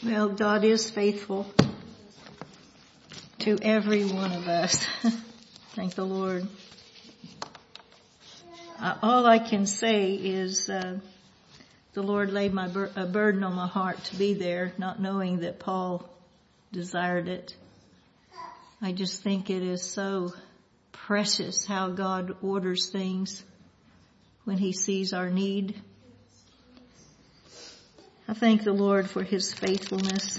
Well, God is faithful to every one of us. Thank the Lord. All I can say is the Lord laid a burden on my heart to be there, not knowing that Paul desired it. I just think it is so precious how God orders things when He sees our need. I thank the Lord for His faithfulness.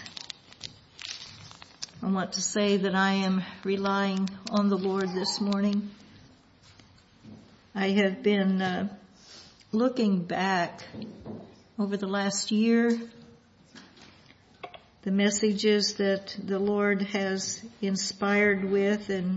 I want to say that I am relying on the Lord this morning. I have been looking back over the last year, the messages that the Lord has inspired with, and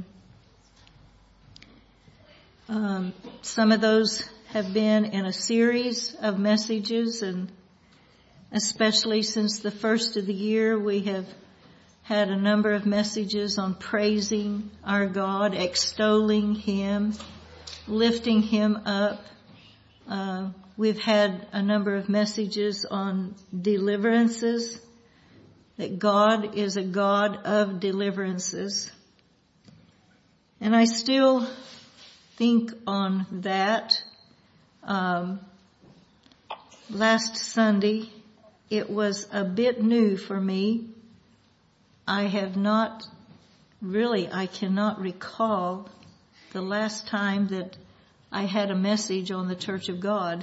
some of those have been in a series of messages, and especially since the first of the year, we have had a number of messages on praising our God, extolling Him, lifting Him up. We've had a number of messages on deliverances, that God is a God of deliverances. And I still think on that. Last Sunday, it was a bit new for me. I cannot recall the last time that I had a message on the Church of God.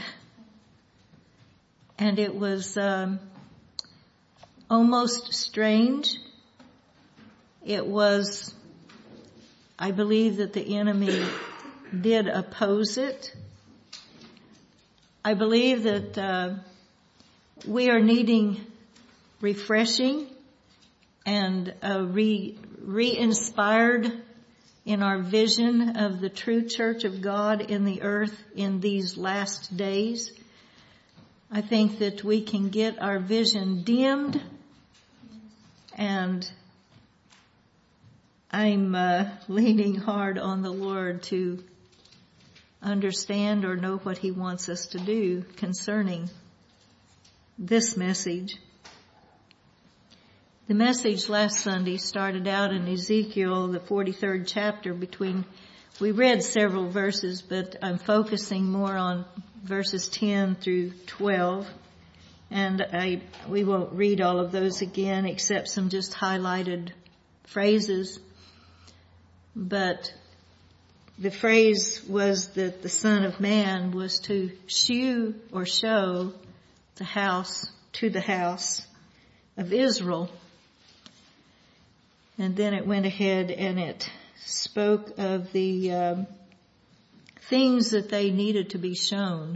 And it was almost strange. It was, I believe that the enemy did oppose it. I believe that we are needing refreshing and re-inspired in our vision of the true church of God in the earth in these last days. I think that we can get our vision dimmed, and I'm leaning hard on the Lord to understand or know what He wants us to do concerning this message. The message last Sunday started out in Ezekiel, the 43rd chapter. We read several verses, but I'm focusing more on verses 10 through 12. And we won't read all of those again, except some just highlighted phrases. But the phrase was that the Son of Man was to show the house of Israel. And then it went ahead and it spoke of the things that they needed to be shown.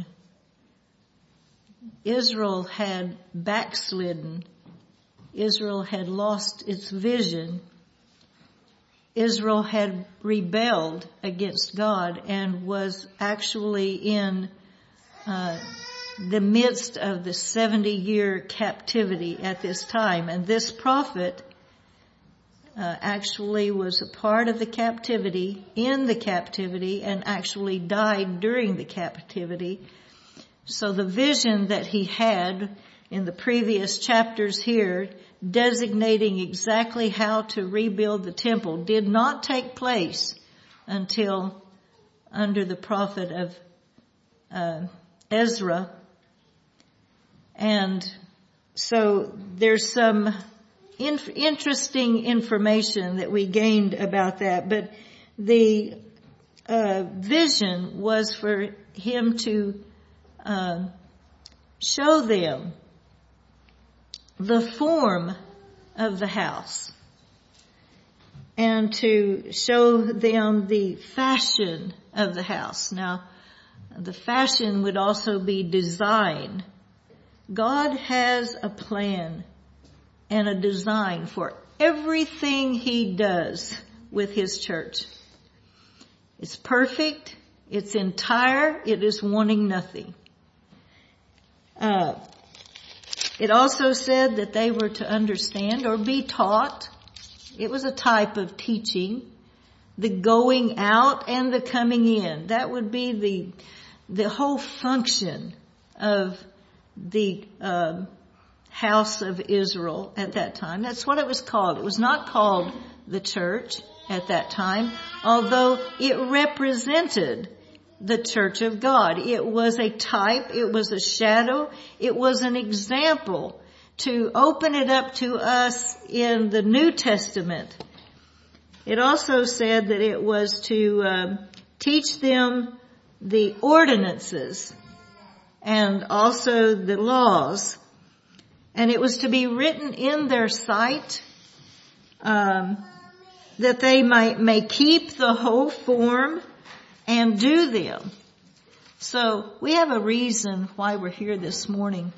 Israel had backslidden. Israel had lost its vision. Israel had rebelled against God and was actually in the midst of the 70-year captivity at this time. And this prophet actually was a part of the captivity, in the captivity, and actually died during the captivity. So the vision that he had in the previous chapters here, designating exactly how to rebuild the temple, did not take place until under the prophet of Ezra. And so there's some interesting information that we gained about that. But the vision was for him to show them the form of the house and to show them the fashion of the house. Now, the fashion would also be design. God has a plan and a design for everything He does with His church. It's perfect. It's entire. It is wanting nothing. It also said that they were to understand or be taught. It was a type of teaching. The going out and the coming in. That would be the whole function of the house of Israel at that time. That's what it was called. It was not called the church at that time, although it represented the church of God. It was a type, it was a shadow, it was an example to open it up to us in the New Testament. It also said that it was to teach them the ordinances and also the laws, and it was to be written in their sight, that they may keep the whole form and do them. So we have a reason why we're here this morning.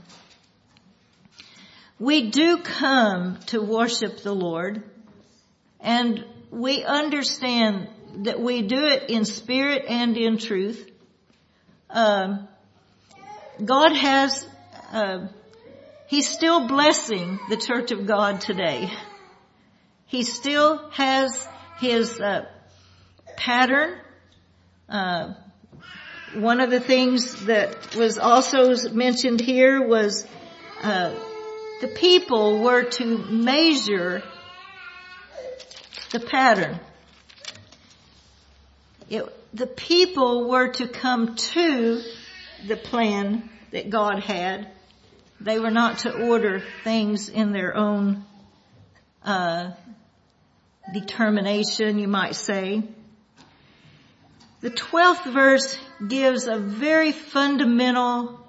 We do come to worship the Lord, and we understand that we do it in spirit and in truth. God has, He's still blessing the Church of God today. He still has His pattern. One of the things that was also mentioned here was the people were to measure the pattern. The people were to come to the plan that God had. They were not to order things in their own determination, you might say. The 12th verse gives a very fundamental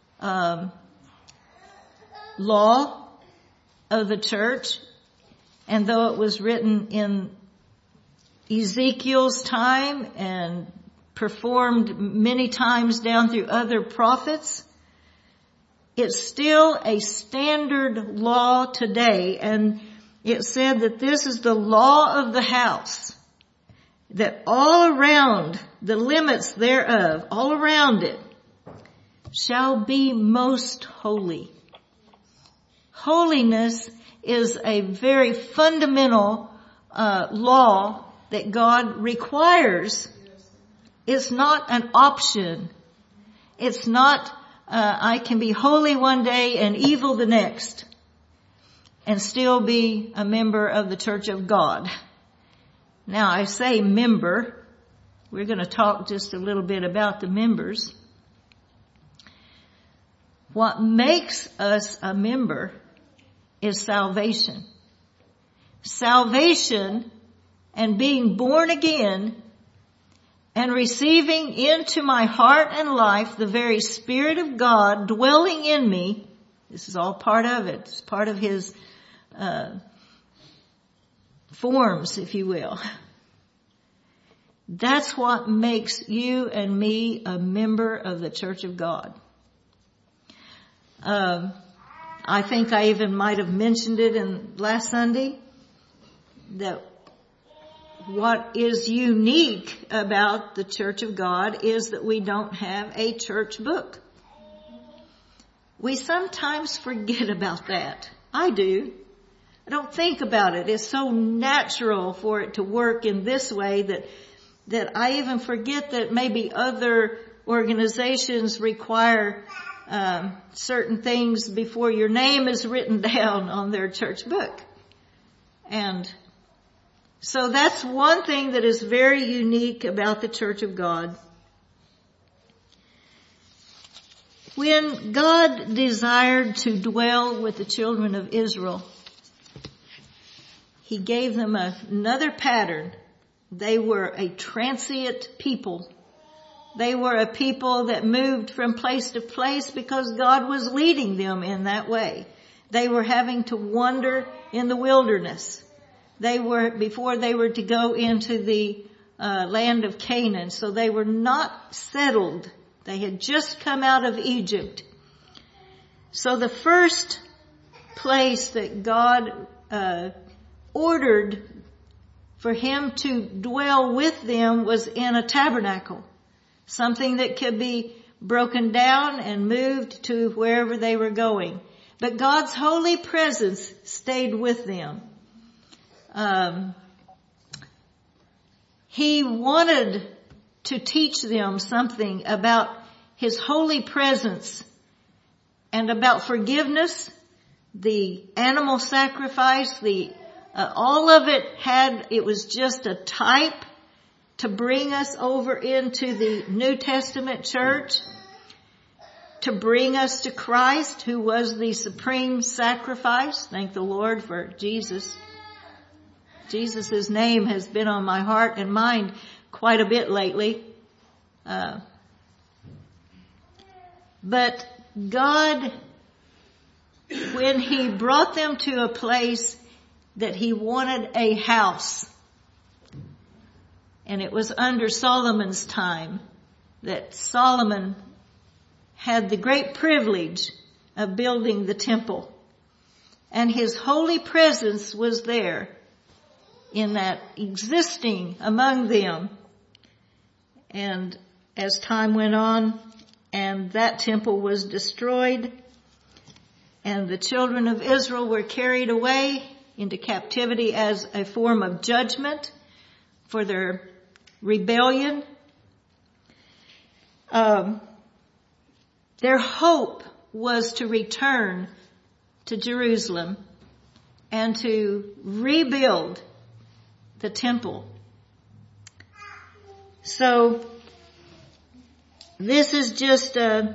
law of the church, and though it was written in Ezekiel's time and performed many times down through other prophets, it's still a standard law today, and it said that this is the law of the house, that all around the limits thereof, all around it, shall be most holy. Holiness is a very fundamental law that God requires. It's not an option. It's not, I can be holy one day and evil the next and still be a member of the Church of God. Now, I say member. We're going to talk just a little bit about the members. What makes us a member is salvation. Salvation and being born again and receiving into my heart and life the very Spirit of God dwelling in me. This is all part of it. It's part of His forms, if you will. That's what makes you and me a member of the Church of God. I think I even might have mentioned it in last Sunday, that what is unique about the Church of God is that we don't have a church book. We sometimes forget about that. I do. I don't think about it. It's so natural for it to work in this way that I even forget that maybe other organizations require certain things before your name is written down on their church book. And so that's one thing that is very unique about the Church of God. When God desired to dwell with the children of Israel, He gave them another pattern. They were a transient people. They were a people that moved from place to place because God was leading them in that way. They were having to wander in the wilderness. Before they were to go into the land of Canaan. So they were not settled. They had just come out of Egypt. So the first place that God ordered for Him to dwell with them was in a tabernacle. Something that could be broken down and moved to wherever they were going. But God's holy presence stayed with them. He wanted to teach them something about His holy presence and about forgiveness, the animal sacrifice, all of it was just a type to bring us over into the New Testament church, to bring us to Christ, who was the supreme sacrifice. Thank the Lord for Jesus. Jesus' name has been on my heart and mind quite a bit lately. But God, when He brought them to a place that He wanted a house, and it was under Solomon's time that Solomon had the great privilege of building the temple. And His holy presence was there in that, existing among them. And as time went on and that temple was destroyed and the children of Israel were carried away into captivity as a form of judgment for their rebellion, their hope was to return to Jerusalem and to rebuild the temple. So this is just a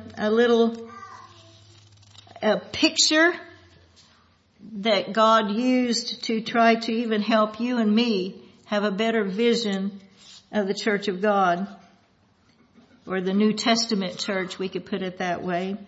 picture that God used to try to even help you and me have a better vision of the Church of God, or the New Testament church, we could put it that way.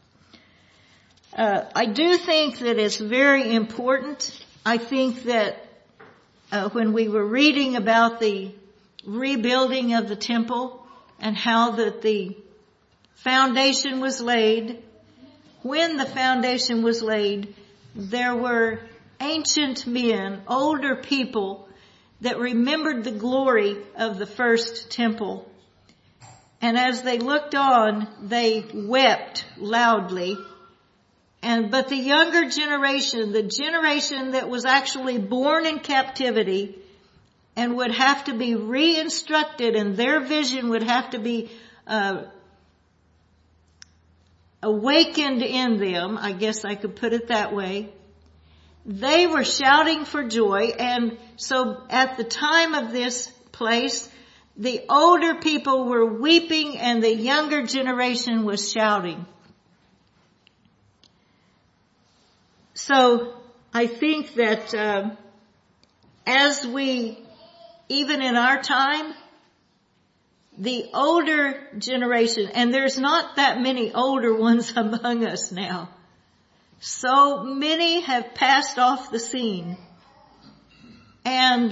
I do think that it's very important. I think that when we were reading about the rebuilding of the temple and how that the foundation was laid, when the foundation was laid, there were ancient men, older people that remembered the glory of the first temple. And as they looked on, they wept loudly. But the younger generation, the generation that was actually born in captivity and would have to be re-instructed, and their vision would have to be awakened in them, I guess I could put it that way. They were shouting for joy. And so at the time of this place, the older people were weeping and the younger generation was shouting. So I think that as we, even in our time, the older generation, and there's not that many older ones among us now. So many have passed off the scene. And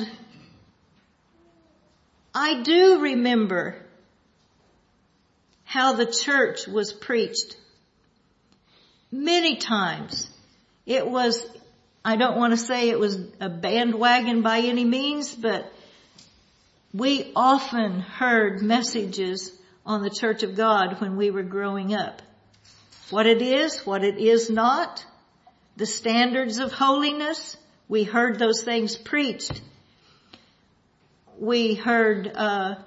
I do remember how the church was preached many times. It was, I don't want to say it was a bandwagon by any means, but we often heard messages on the Church of God when we were growing up. What it is not, the standards of holiness, we heard those things preached. We heard, and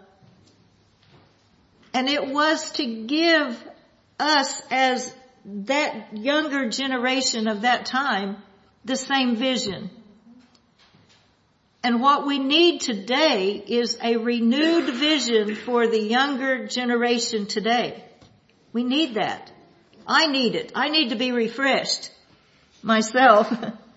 it was to give us as that younger generation of that time the same vision. And what we need today is a renewed vision for the younger generation today. We need that. I need it. I need to be refreshed myself.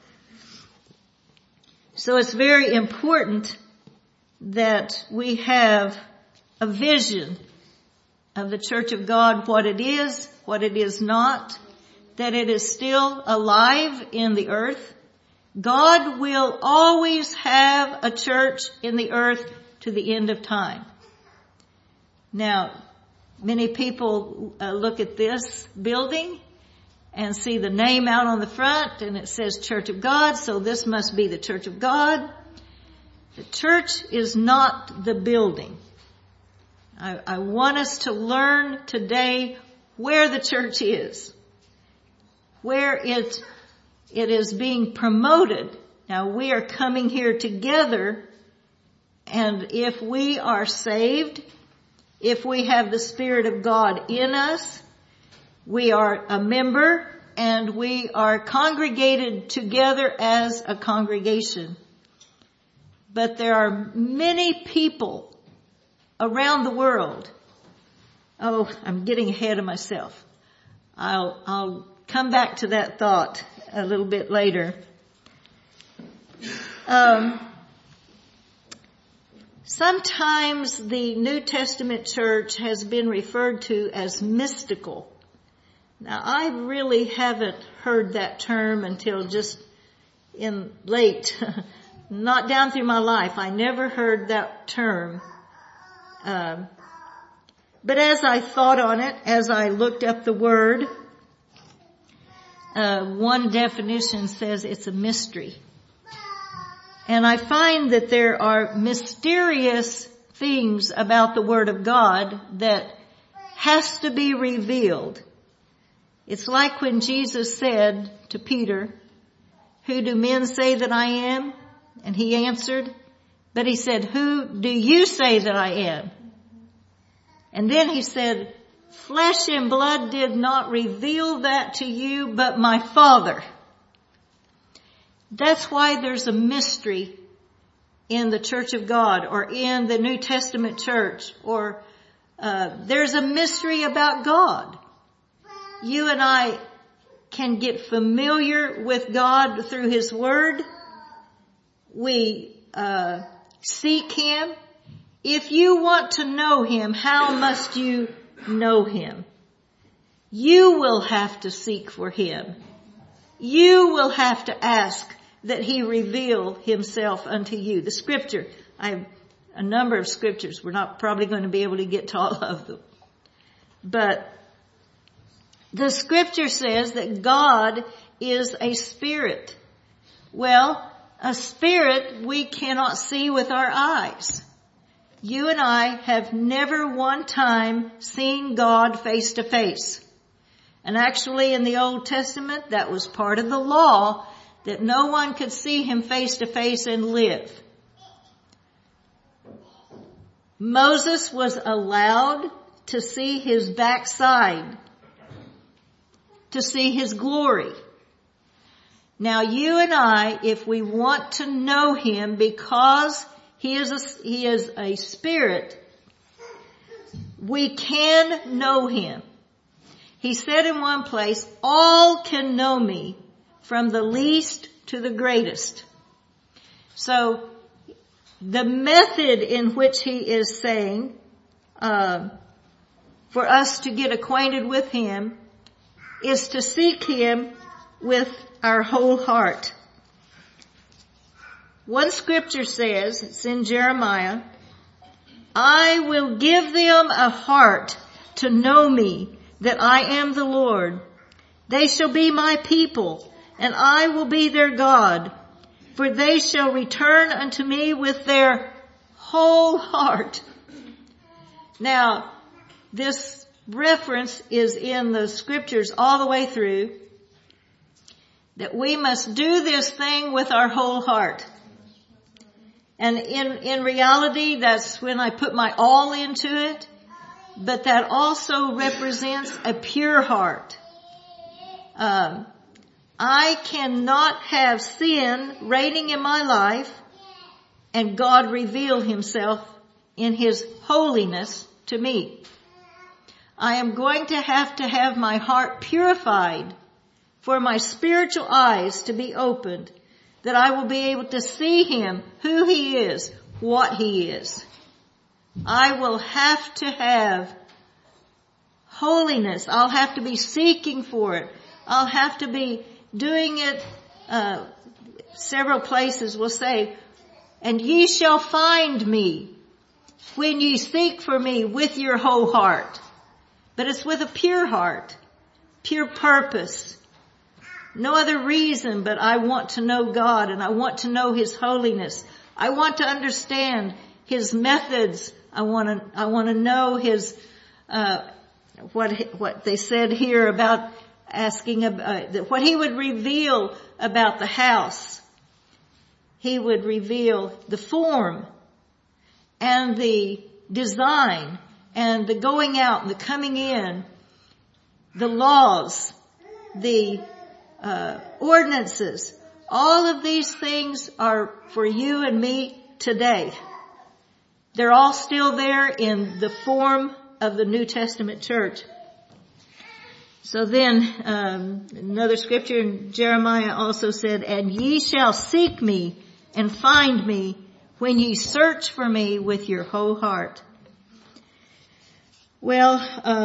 So it's very important that we have a vision of the Church of God, what it is not, that it is still alive in the earth. God will always have a church in the earth to the end of time. Now, many people look at this building and see the name out on the front and it says Church of God, so this must be the Church of God. The church is not the building. I want us to learn today where the church is, where it is being promoted. Now we are coming here together, and if we are saved, if we have the Spirit of God in us, we are a member and we are congregated together as a congregation. But there are many people around the world. Oh, I'm getting ahead of myself. I'll come back to that thought a little bit later. Sometimes the New Testament church has been referred to as mystical. Now, I really haven't heard that term until just in late, not down through my life. I never heard that term. But as I thought on it, as I looked up the word, one definition says it's a mystery. And I find that there are mysterious things about the Word of God that has to be revealed. It's like when Jesus said to Peter, "Who do men say that I am?" And he answered, but he said, "Who do you say that I am?" And then he said, "Flesh and blood did not reveal that to you, but my Father." That's why there's a mystery in the Church of God or in the New Testament church, or there's a mystery about God. You and I can get familiar with God through His Word. We seek Him. If you want to know Him, how must you know Him? You will have to seek for Him. You will have to ask that He reveal Himself unto you. The scripture, I have a number of scriptures. We're not probably going to be able to get to all of them. But the scripture says that God is a spirit. Well, a spirit we cannot see with our eyes. You and I have never one time seen God face to face. And actually in the Old Testament, that was part of the law, that no one could see Him face to face and live. Moses was allowed to see His backside, to see His glory. Now you and I, if we want to know Him, because He is a spirit, we can know Him. He said in one place, "All can know me, from the least to the greatest." So the method in which He is saying for us to get acquainted with Him is to seek Him with our whole heart. One scripture says, it's in Jeremiah, "I will give them a heart to know me, that I am the Lord. They shall be my people, and I will be their God. For they shall return unto me with their whole heart." Now, this reference is in the scriptures all the way through, that we must do this thing with our whole heart. And in reality, that's when I put my all into it. But that also represents a pure heart. I cannot have sin reigning in my life and God reveal Himself in His holiness to me. I am going to have my heart purified for my spiritual eyes to be opened, that I will be able to see Him, who He is, what He is. I will have to have holiness. I'll have to be seeking for it. I'll have to be doing it. Several places will say, "And ye shall find me when ye seek for me with your whole heart." But it's with a pure heart, pure purpose. No other reason but I want to know God and I want to know His holiness. I want to understand His methods. I want to know His, what they said here about asking, what He would reveal about the house. He would reveal the form and the design and the going out and the coming in, the laws, the ordinances. All of these things are for you and me today. They're all still there in the form of the New Testament church. So then, another scripture in Jeremiah also said, "And ye shall seek me and find me when ye search for me with your whole heart." Well,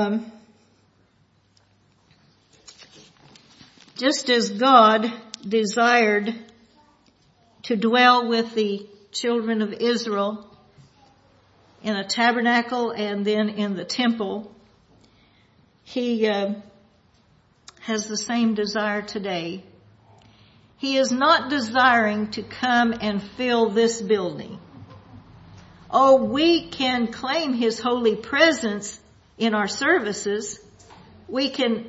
just as God desired to dwell with the children of Israel in a tabernacle and then in the temple, He has the same desire today. He is not desiring to come and fill this building. Oh, we can claim His holy presence in our services. We can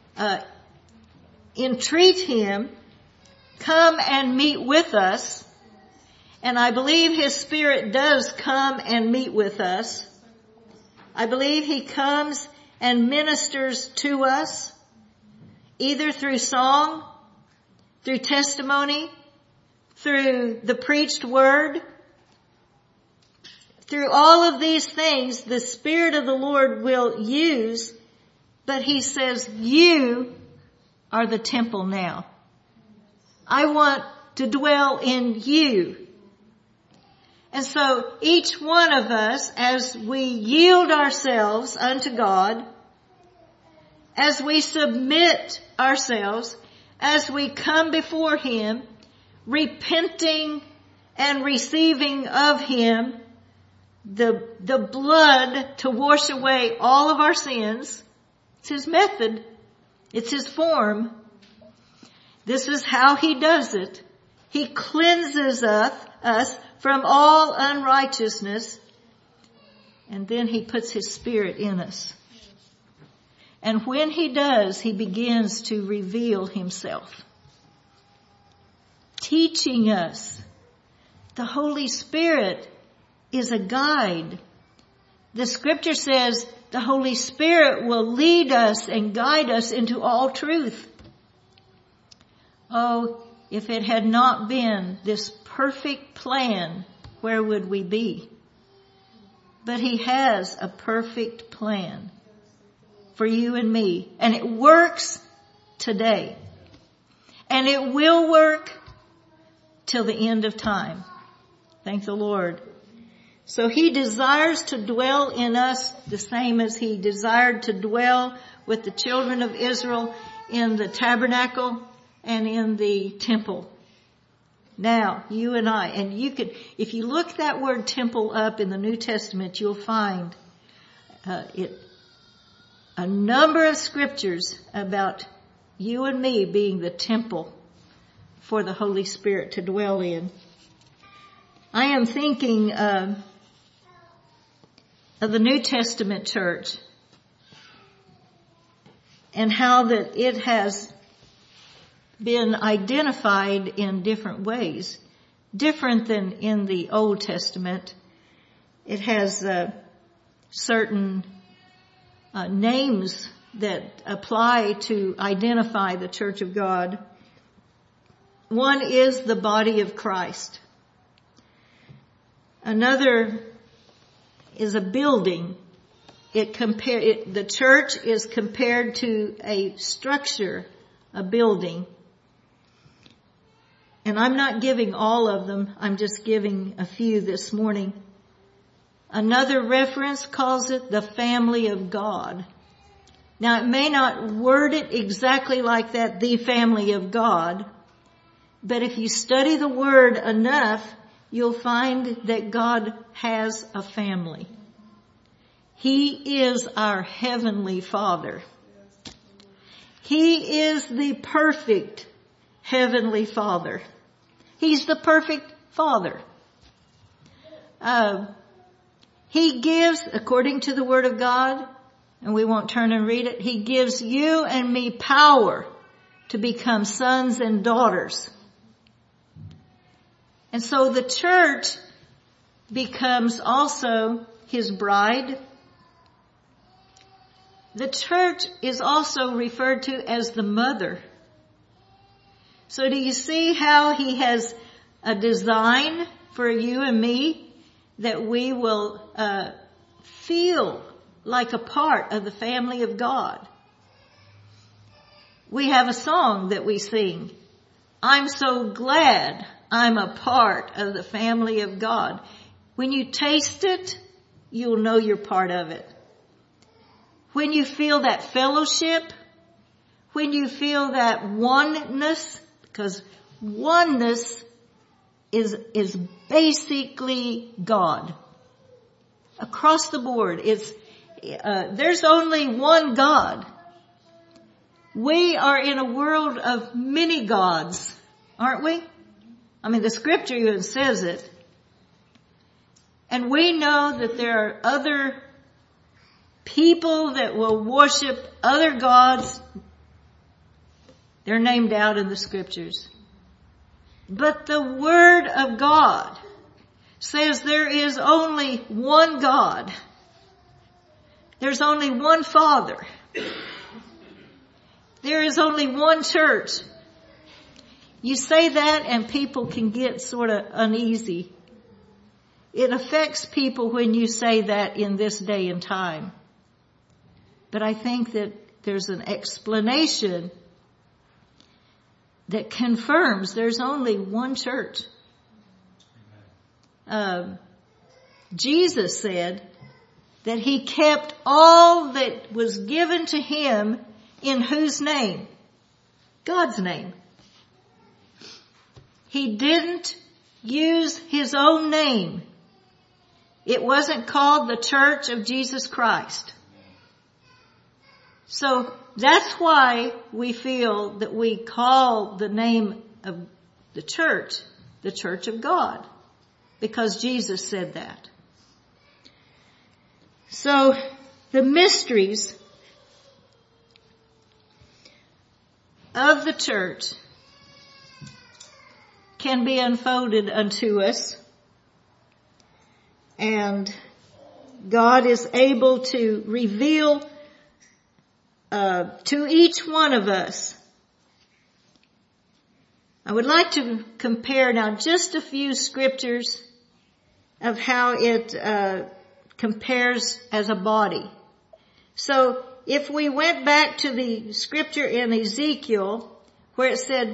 entreat Him, come and meet with us. And I believe His Spirit does come and meet with us. I believe He comes and ministers to us, either through song, through testimony, through the preached word. Through all of these things, the Spirit of the Lord will use, but He says, you are the temple now. I want to dwell in you. And so each one of us, as we yield ourselves unto God, as we submit ourselves, as we come before Him, repenting and receiving of Him the blood to wash away all of our sins. It's His method. It's His form. This is how He does it. He cleanses us from all unrighteousness, and then He puts His Spirit in us. And when He does, He begins to reveal Himself, teaching us. The Holy Spirit is a guide. The scripture says the Holy Spirit will lead us and guide us into all truth. Oh, if it had not been this perfect plan, where would we be? But He has a perfect plan for you and me. And it works today. And it will work till the end of time. Thank the Lord. So He desires to dwell in us the same as He desired to dwell with the children of Israel in the tabernacle and in the temple. Now, you and I, and you could, if you look that word temple up in the New Testament, you'll find a number of scriptures about you and me being the temple for the Holy Spirit to dwell in. I am thinking of the New Testament church and how that it has been identified in different ways, different than in the Old Testament. It has certain names that apply to identify the Church of God. One is the body of Christ. Another is a building. The church is compared to a structure, a building. And I'm not giving all of them. I'm just giving a few this morning. Another reference calls it the family of God. Now, it may not word it exactly like that, the family of God, but if you study the word enough, you'll find that God has a family. He is our heavenly Father. He is the perfect heavenly Father. He's the perfect Father. He gives, according to the Word of God, and we won't turn and read it, He gives you and me power to become sons and daughters. And so the church becomes also His bride. the church is also referred to as the mother. So do you see how he has a design for you and me that we will feel like a part of the family of God? We have a song that we sing. I'm so glad I'm a part of the family of God. When you taste it, you'll know you're part of it. When you feel that fellowship, when you feel that oneness, because oneness is basically God. Across the board, there's only one God. We are in a world of many gods, aren't we? I mean, the scripture even says it. And we know that there are other people that will worship other gods. They're named out in the scriptures. But the Word of God says there is only one God. There's only one Father. There is only one church. You say that and people can get sort of uneasy. It affects people when you say that in this day and time. But I think that there's an explanation that confirms there's only one church. Jesus said that he kept all that was given to him in whose name? God's name. He didn't use his own name. It wasn't called the Church of Jesus Christ. So that's why we feel that we call the name of the Church of God, because Jesus said that. So the mysteries of the church can be unfolded unto us, and God is able to reveal to each one of us. I would like to compare now just a few scriptures of how it compares as a body. So if we went back to the scripture in Ezekiel where it said,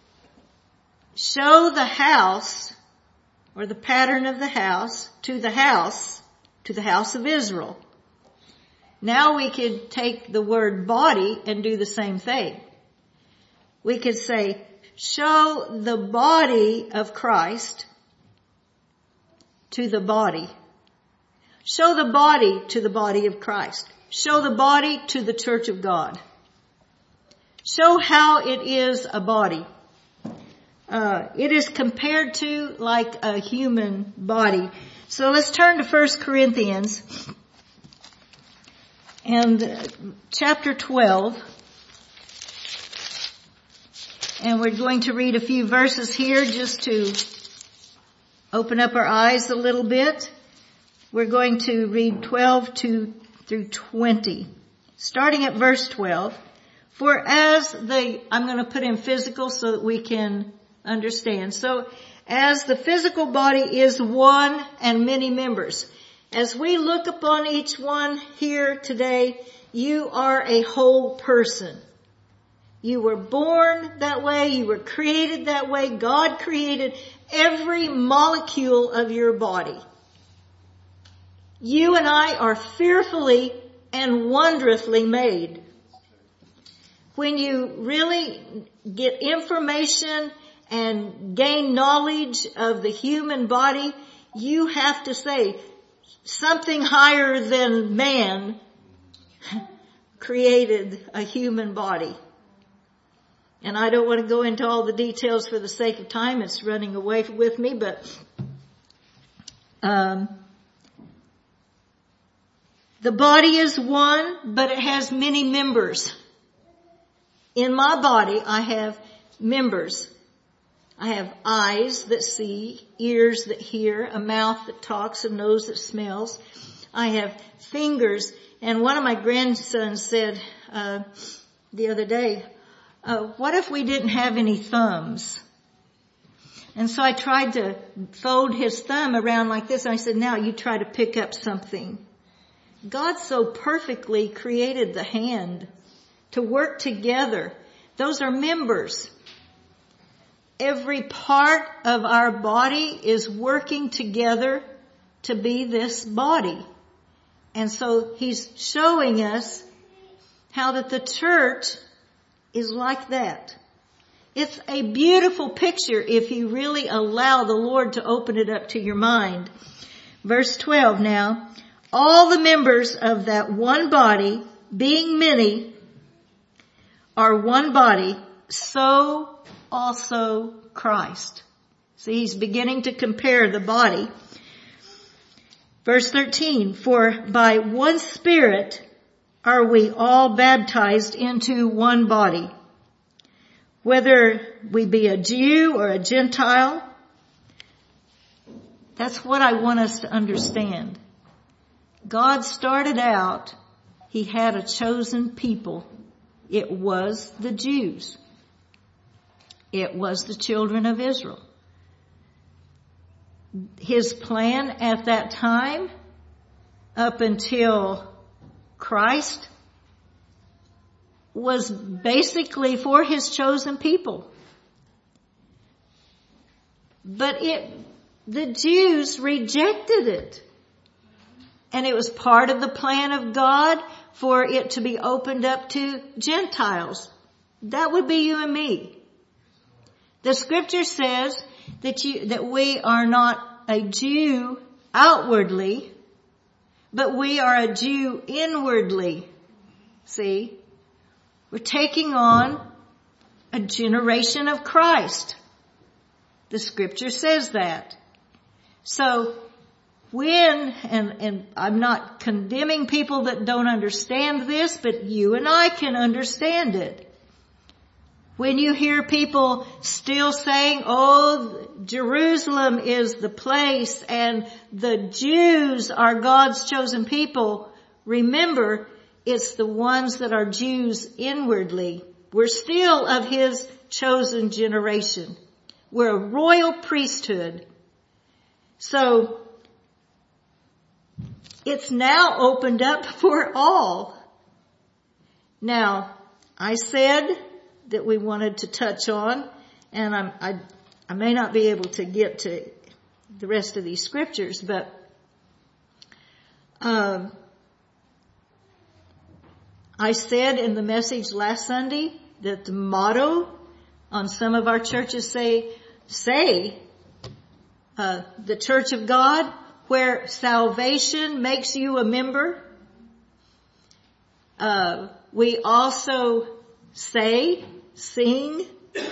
show the house or the pattern of the house to the house of Israel. Now we could take the word body and do the same thing. We could say, show the body of Christ to the body. Show the body to the body of Christ. Show the body to the church of God. Show how it is a body. It is compared to like a human body. So let's turn to 1 Corinthians and chapter 12. And we're going to read a few verses here just to open up our eyes a little bit. We're going to read 12 through 20. Starting at verse 12. For I'm going to put in physical so that we can understand. So, as the physical body is one and many members, as we look upon each one here today, you are a whole person. You were born that way. You were created that way. God created every molecule of your body. You and I are fearfully and wonderfully made. When you really get information and gain knowledge of the human body, you have to say something higher than man created a human body. And I don't want to go into all the details for the sake of time. It's running away with me, but the body is one, but it has many members. In my body, I have members. I have eyes that see, ears that hear, a mouth that talks, a nose that smells. I have fingers. And one of my grandsons said the other day, what if we didn't have any thumbs? And so I tried to fold his thumb around like this, and I said, now you try to pick up something. God so perfectly created the hand to work together. Those are members. Every part of our body is working together to be this body. And so he's showing us how that the church is like that. It's a beautiful picture if you really allow the Lord to open it up to your mind. Verse 12 now, all the members of that one body, being many, are one body, so also Christ. See, he's beginning to compare the body. Verse 13, for by one Spirit are we all baptized into one body, whether we be a Jew or a Gentile. That's what I want us to understand. God started out, he had a chosen people. It was the Jews. It was the children of Israel. His plan at that time, up until Christ, was basically for his chosen people. But the Jews rejected it. And it was part of the plan of God for it to be opened up to Gentiles. That would be you and me. The scripture says that we are not a Jew outwardly, but we are a Jew inwardly. See? We're taking on a generation of Christ. The scripture says that. So and I'm not condemning people that don't understand this, but you and I can understand it. When you hear people still saying, oh, Jerusalem is the place and the Jews are God's chosen people, remember, it's the ones that are Jews inwardly. We're still of his chosen generation. We're a royal priesthood. So, it's now opened up for all. Now, I said that we wanted to touch on, and I may not be able to get to the rest of these scriptures, but I said in the message last Sunday that the motto on some of our churches say the Church of God, where salvation makes you a member. We also sing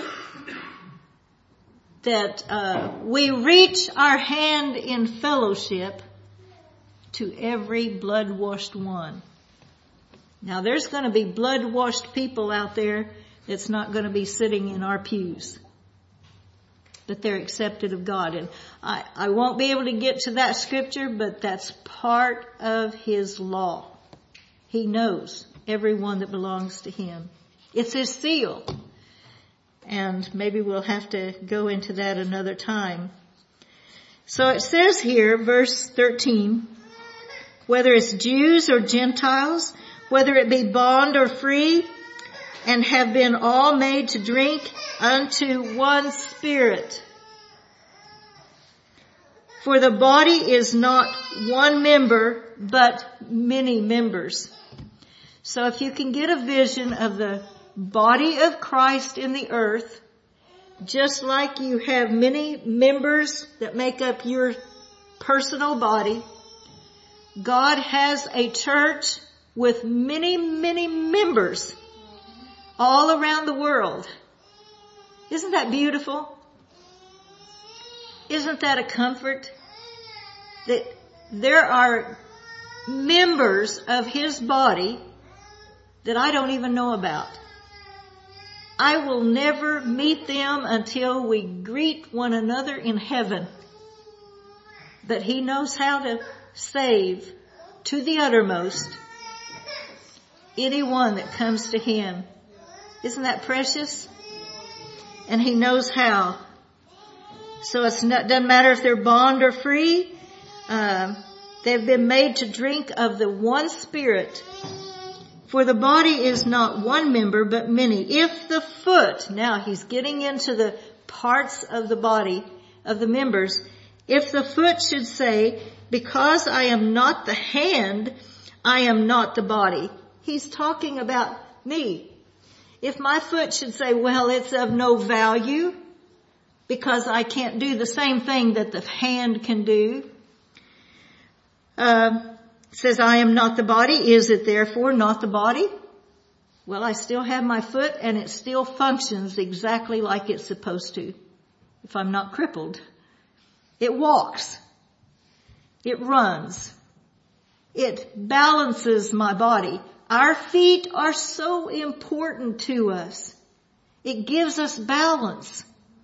that we reach our hand in fellowship to every blood-washed one. Now there's going to be blood-washed people out there that's not going to be sitting in our pews, but they're accepted of God. And I won't be able to get to that scripture, but that's part of his law. He knows everyone that belongs to him. It's his seal. And maybe we'll have to go into that another time. So it says here, verse 13, whether it's Jews or Gentiles, whether it be bond or free, and have been all made to drink unto one Spirit. For the body is not one member, but many members. So if you can get a vision of the body of Christ in the earth, just like you have many members that make up your personal body, God has a church with many, many members all around the world. Isn't that beautiful? Isn't that a comfort? That there are members of his body that I don't even know about. I will never meet them until we greet one another in heaven. But he knows how to save to the uttermost anyone that comes to him. Isn't that precious? And he knows how. So it doesn't matter if they're bond or free. They've been made to drink of the one Spirit. For the body is not one member, but many. If the foot, now he's getting into the parts of the body, of the members. If the foot should say, because I am not the hand, I am not the body. He's talking about me. If my foot should say, well, it's of no value because I can't do the same thing that the hand can do. Says, I am not the body. Is it therefore not the body? Well, I still have my foot and it still functions exactly like it's supposed to. If I'm not crippled, it walks. It runs. It balances my body. Our feet are so important to us. It gives us balance.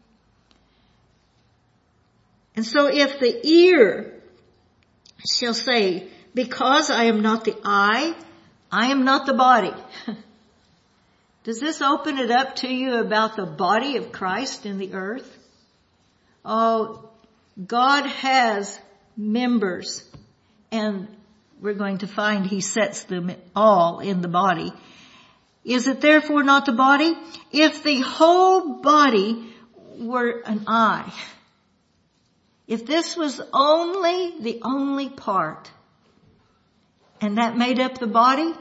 And so if the ear shall say, because I am not the eye, I am not the body. Does this open it up to you about the body of Christ in the earth? Oh, God has members, and we're going to find he sets them all in the body. Is it therefore not the body? If the whole body were an eye, if this was the only part, and that made up the body,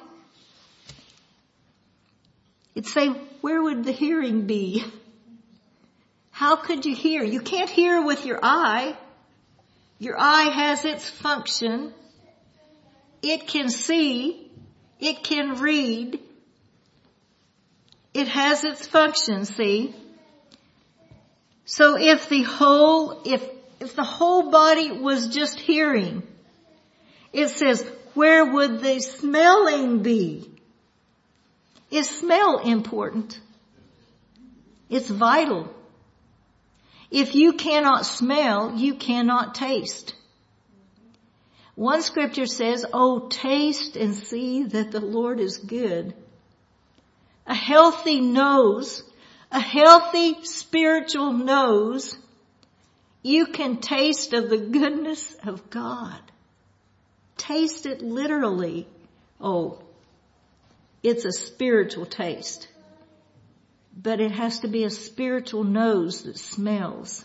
it'd say, where would the hearing be? How could you hear? You can't hear with your eye. Your eye has its function. It can see. It can read. It has its function, see? So if the whole body was just hearing, it says, where would the smelling be? Is smell important? It's vital. If you cannot smell, you cannot taste. One scripture says, oh, taste and see that the Lord is good. A healthy nose, a healthy spiritual nose, you can taste of the goodness of God. Taste it literally. Oh, it's a spiritual taste. But it has to be a spiritual nose that smells.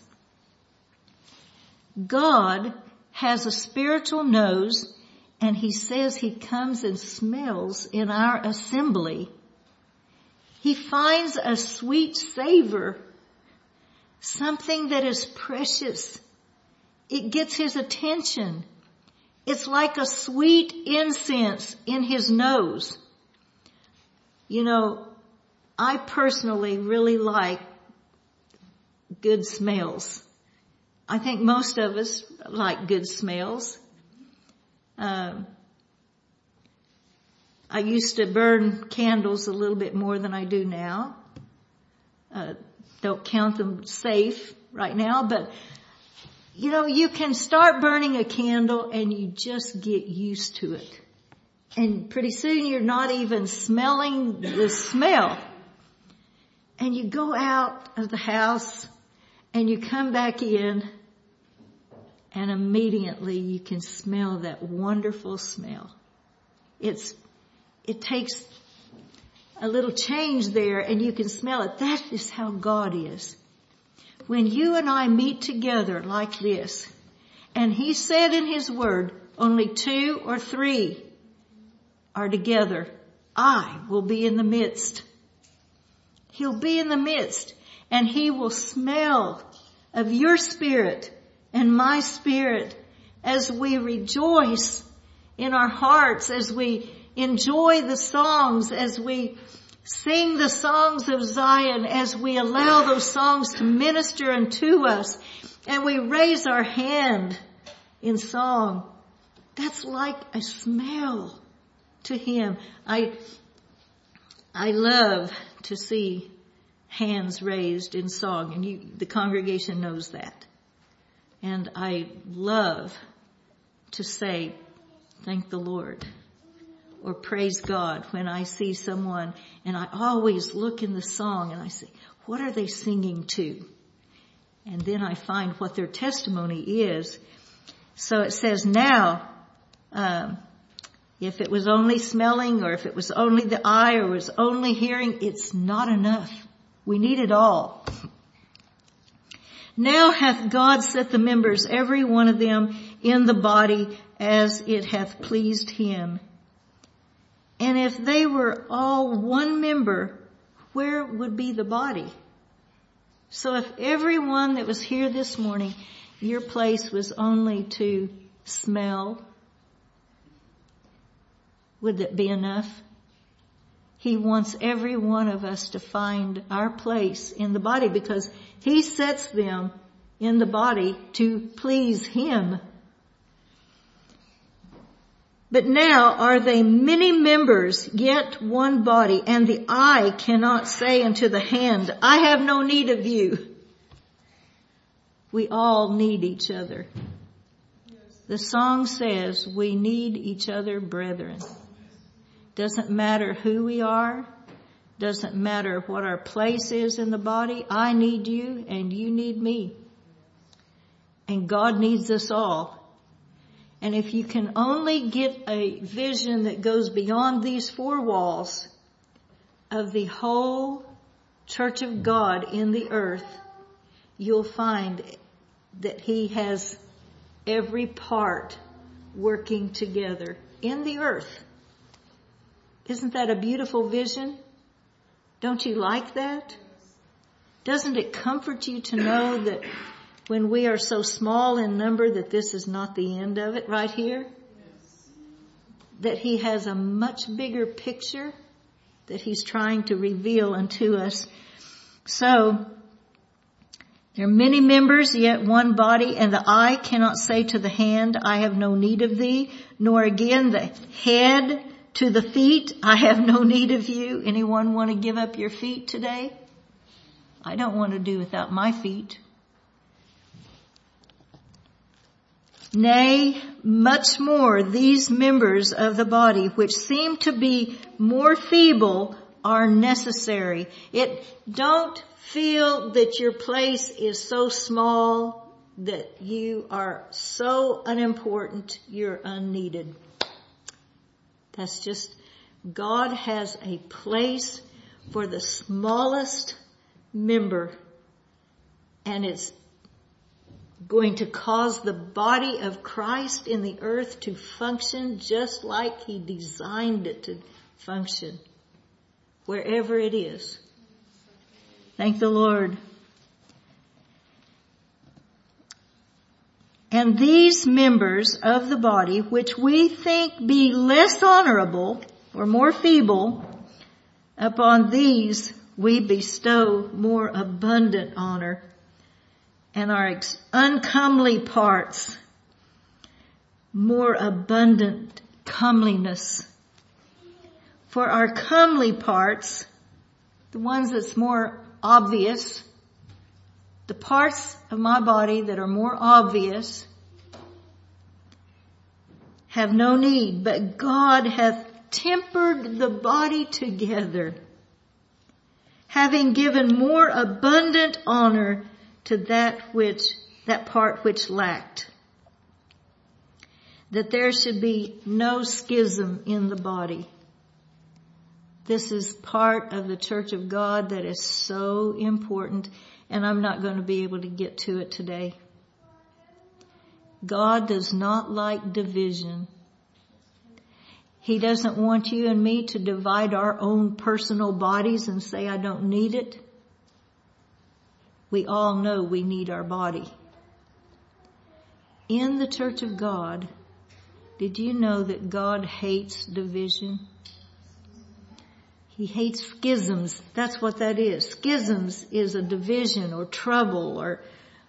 God has a spiritual nose, and he says he comes and smells in our assembly. He finds a sweet savor, something that is precious. It gets his attention. It's like a sweet incense in his nose. You know, I personally really like good smells. I think most of us like good smells. I used to burn candles a little bit more than I do now. Don't count them safe right now, but you know, you can start burning a candle and you just get used to it. And pretty soon you're not even smelling the smell. And you go out of the house and you come back in and immediately you can smell that wonderful smell. It takes a little change there and you can smell it. That is how God is. When you and I meet together like this, and he said in his word, only 2 or 3 are together, I will be in the midst. He'll be in the midst, and he will smell of your spirit and my spirit as we rejoice in our hearts, as we enjoy the songs, as we sing the songs of Zion, as we allow those songs to minister unto us, and we raise our hand in song. That's like a smell to him. I love to see hands raised in song, and the congregation knows that. And I love to say, thank the Lord, or praise God when I see someone, and I always look in the song and I say, what are they singing to? And then I find what their testimony is. So it says now, if it was only smelling, or if it was only the eye, or was only hearing, it's not enough. We need it all. Now hath God set the members, every one of them, in the body as it hath pleased him. And if they were all one member, where would be the body? So if everyone that was here this morning, your place was only to smell, would that be enough? He wants every one of us to find our place in the body, because he sets them in the body to please him. But now are they many members, yet one body, and the eye cannot say unto the hand, I have no need of you. We all need each other. The song says we need each other, brethren. Doesn't matter who we are. Doesn't matter what our place is in the body. I need you and you need me. And God needs us all. And if you can only get a vision that goes beyond these four walls of the whole church of God in the earth, you'll find that he has every part working together in the earth. Isn't that a beautiful vision? Don't you like that? Doesn't it comfort you to know that when we are so small in number that this is not the end of it right here? Yes. That he has a much bigger picture that he's trying to reveal unto us. So, there are many members, yet one body, and the eye cannot say to the hand, I have no need of thee, nor again the head to the feet, I have no need of you. Anyone want to give up your feet today? I don't want to do without my feet. Nay, much more, these members of the body, which seem to be more feeble, are necessary. Don't feel that your place is so small that you are so unimportant, you're unneeded. That's just, God has a place for the smallest member, and it's going to cause the body of Christ in the earth to function just like he designed it to function, wherever it is. Thank the Lord. And these members of the body, which we think be less honorable or more feeble, upon these we bestow more abundant honor, and our uncomely parts more abundant comeliness. For our comely parts, the ones that's more obvious, the parts of my body that are more obvious, have no need, but God hath tempered the body together, having given more abundant honor to that part which lacked, that there should be no schism in the body. This is part of the church of God that is so important, and I'm not going to be able to get to it today. God does not like division. He doesn't want you and me to divide our own personal bodies and say, I don't need it. We all know we need our body. In the church of God, did you know that God hates division? He hates schisms. That's what that is. Schisms is a division or trouble or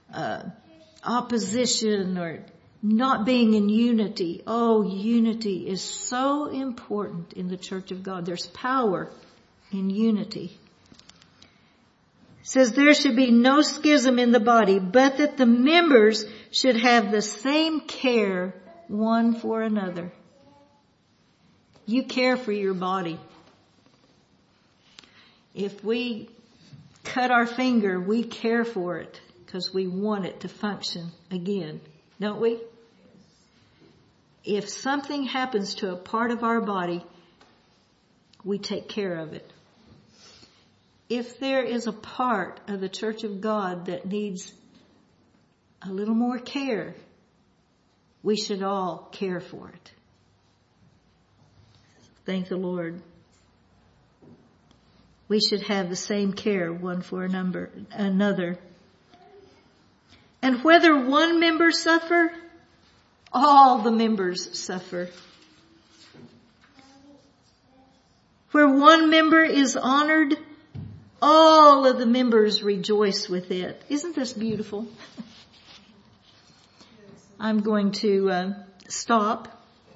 opposition or not being in unity. Oh, unity is so important in the church of God. There's power in unity. It says there should be no schism in the body, but that the members should have the same care one for another. You care for your body. If we cut our finger, we care for it because we want it to function again, don't we? If something happens to a part of our body, we take care of it. If there is a part of the Church of God that needs a little more care, we should all care for it. Thank the Lord. We should have the same care one for another. And whether one member suffer, all the members suffer. Where one member is honored, all of the members rejoice with it. Isn't this beautiful? I'm going to stop.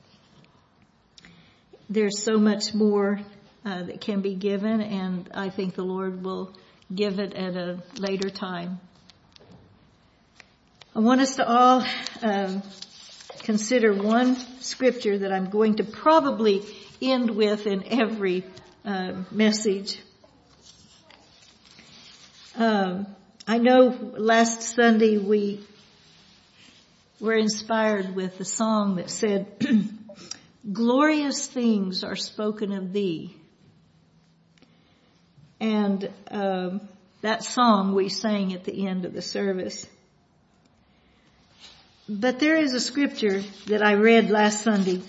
There's so much more that can be given, and I think the Lord will give it at a later time. I want us to all consider one scripture that I'm going to probably end with in every message. I know last Sunday we were inspired with a song that said, glorious things are spoken of thee. And that song we sang at the end of the service. But there is a scripture that I read last Sunday.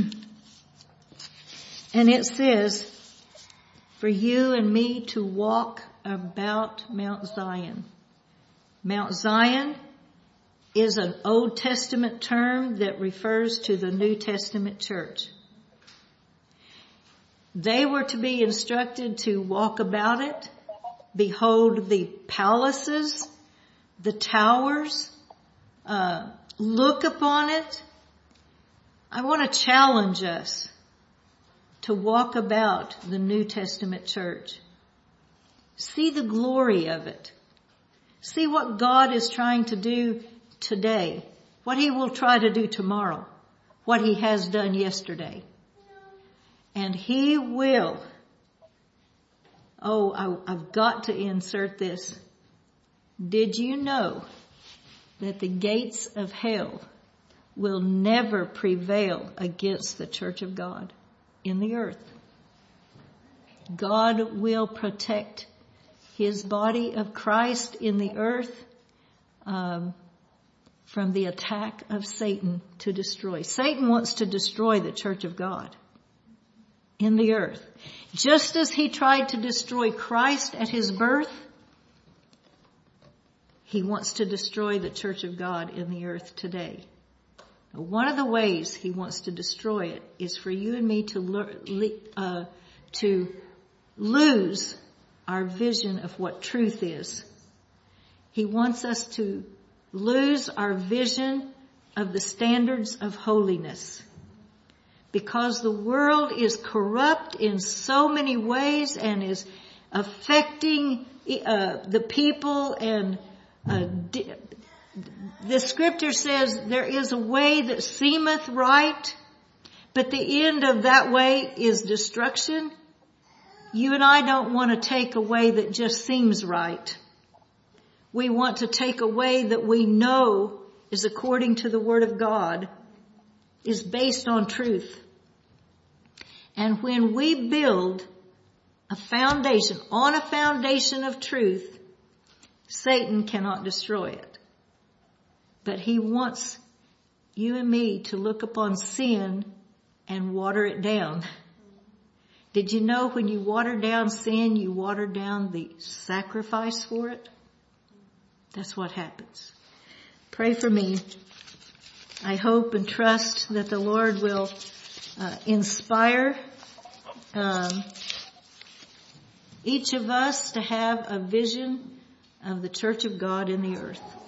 And it says, for you and me to walk about Mount Zion. Mount Zion is an Old Testament term that refers to the New Testament church. They were to be instructed to walk about it, behold the palaces, the towers, look upon it. I want to challenge us to walk about the New Testament church. See the glory of it. See what God is trying to do today, what He will try to do tomorrow, what He has done yesterday. And He will. I've got to insert this. Did you know that the gates of hell will never prevail against the church of God in the earth? God will protect His body of Christ in the earth from the attack of Satan to destroy. Satan wants to destroy the church of God in the earth. Just as he tried to destroy Christ at His birth, he wants to destroy the church of God in the earth today. One of the ways he wants to destroy it is for you and me to lose our vision of what truth is. He wants us to lose our vision of the standards of holiness. Because the world is corrupt in so many ways and is affecting the people, and the scripture says there is a way that seemeth right, but the end of that way is destruction. You and I don't want to take a way that just seems right. We want to take a way that we know is according to the Word of God, is based on truth. And when we build a foundation on a foundation of truth, Satan cannot destroy it. But he wants you and me to look upon sin and water it down. Did you know when you water down sin, you water down the sacrifice for it? That's what happens. Pray for me. I hope and trust that the Lord will inspire each of us to have a vision of the church of God in the earth.